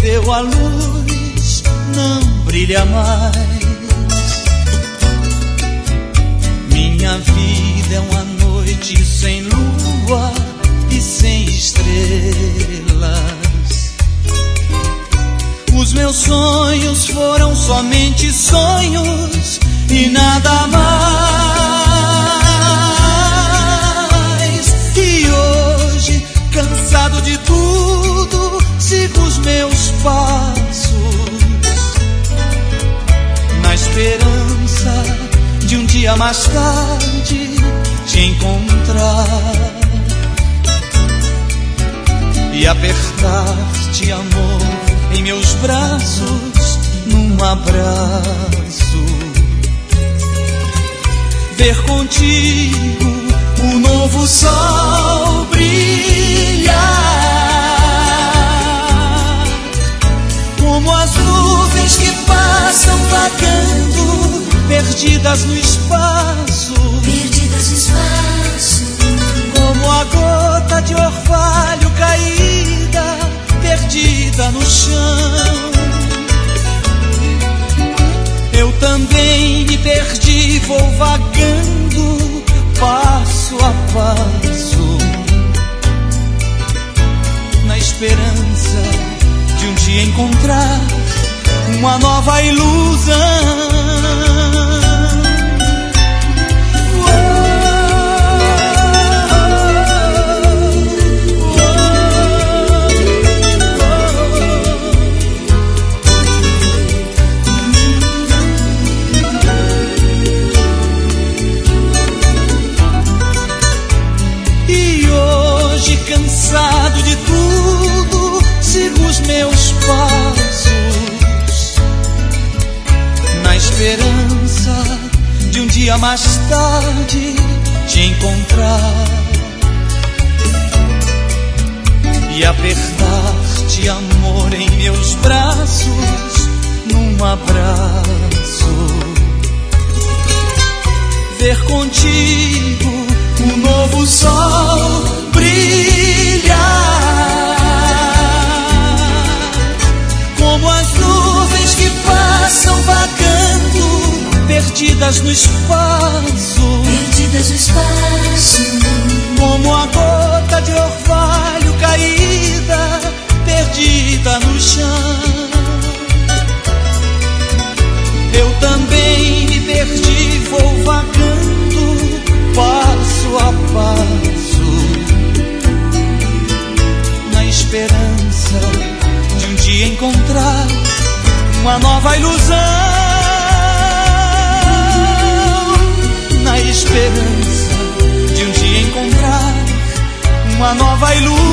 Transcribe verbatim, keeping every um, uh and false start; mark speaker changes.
Speaker 1: perdeu a luz, não brilha mais. Minha vida é uma noite sem lua e sem estrelas. Os meus sonhos foram somente sonhos e nada mais. E hoje, cansado de tudo, sigo os meus passos, na esperança de um dia mais tarde te encontrar e apertar-te, amor, em meus braços, num abraço. Ver contigo o novo sol brilhar, como as nuvens que passam vagando, perdidas no espaço,
Speaker 2: perdidas no espaço,
Speaker 1: como a gota de orvalho caída, perdida no chão. Eu também me perdi, vou vagando passo a passo, na esperança de um dia encontrar uma nova ilusão. Cansado de tudo, sigo os meus passos, na esperança de um dia mais tarde te encontrar e apertar-te, amor, em meus braços, num abraço. Ver contigo o novo sol brilhar, como as nuvens que passam vagando, perdidas no espaço,
Speaker 2: perdidas no espaço,
Speaker 1: como a gota de orvalho caída, perdida no chão. Eu também me perdi, vou vagando passo a passo, na esperança de um dia encontrar uma nova ilusão, na esperança de um dia encontrar uma nova ilusão.